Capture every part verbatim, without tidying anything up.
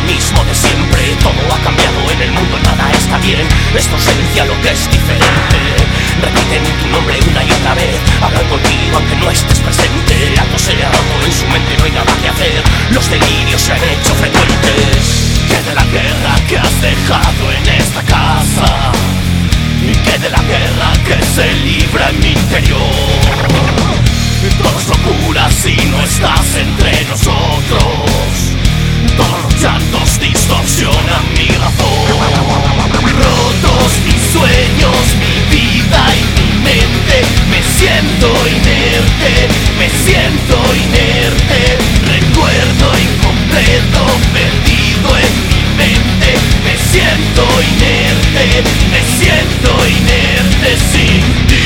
mismo de siempre. Todo ha cambiado en el mundo, nada está bien. Esto esencia lo que es diferente. Repiten tu nombre una y otra vez, hablan contigo aunque no estés presente. Algo se ha roto en su mente, no hay nada que hacer. Los delirios se han hecho frecuentes. Que de la guerra que has dejado en esta casa, y que de la guerra que se libra en mi interior. Todo es locura si no estás entre nosotros. Todos los llantos distorsionan mi razón. Rotos mis sueños, mi vida y mi mente. Me siento inerte, me siento inerte. Recuerdo incompleto, perdido en mi mente. Me siento inerte, me siento inerte sin ti.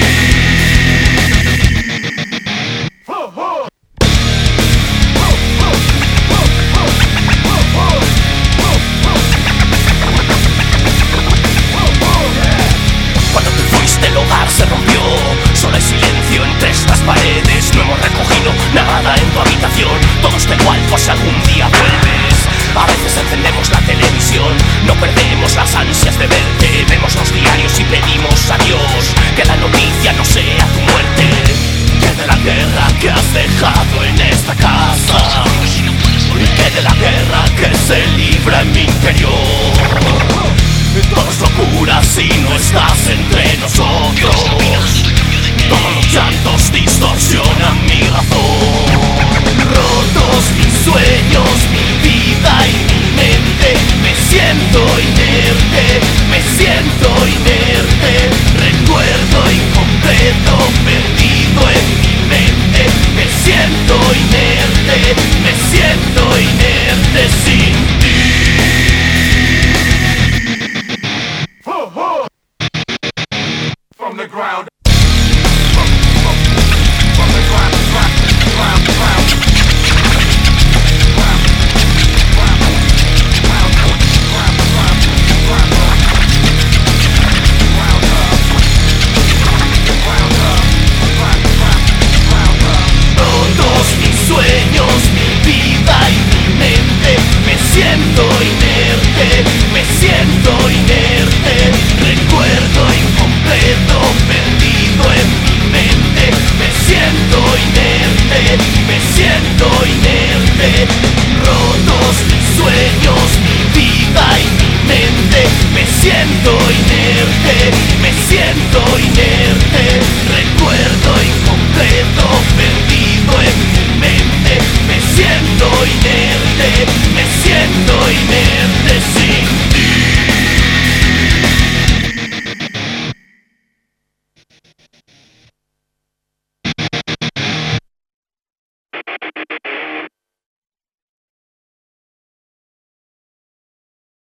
Se rompió, solo hay silencio entre estas paredes. No hemos recogido nada en tu habitación. Todo está igual por si algún día vuelves. A veces encendemos la televisión, no perdemos las ansias de verte. Vemos los diarios y pedimos a Dios que la noticia no sea tu muerte. Que de la guerra que has dejado en esta casa, y que de la guerra que se libra en mi interior. Todo es locura si no estás entre nosotros. Todos los llantos distorsionan mi razón. Rotos mis sueños, mi vida y mi mente. Me siento inerte, me siento inerte. Recuerdo incompleto, perdido en mi mente. Me siento inerte, me siento inerte sin ti. From the ground, from, from, from the ground, ground, ground, ground, ground, ground, ground, ground, ground, todos mis sueños, mi vida y mi mente. Me siento inerte, me siento inerte. Recuerdo incompleto, perdido en mi mente. Me siento inerte, me siento inerte. Rotos mis sueños, mi vida y mi mente. Me siento inerte, me siento inerte.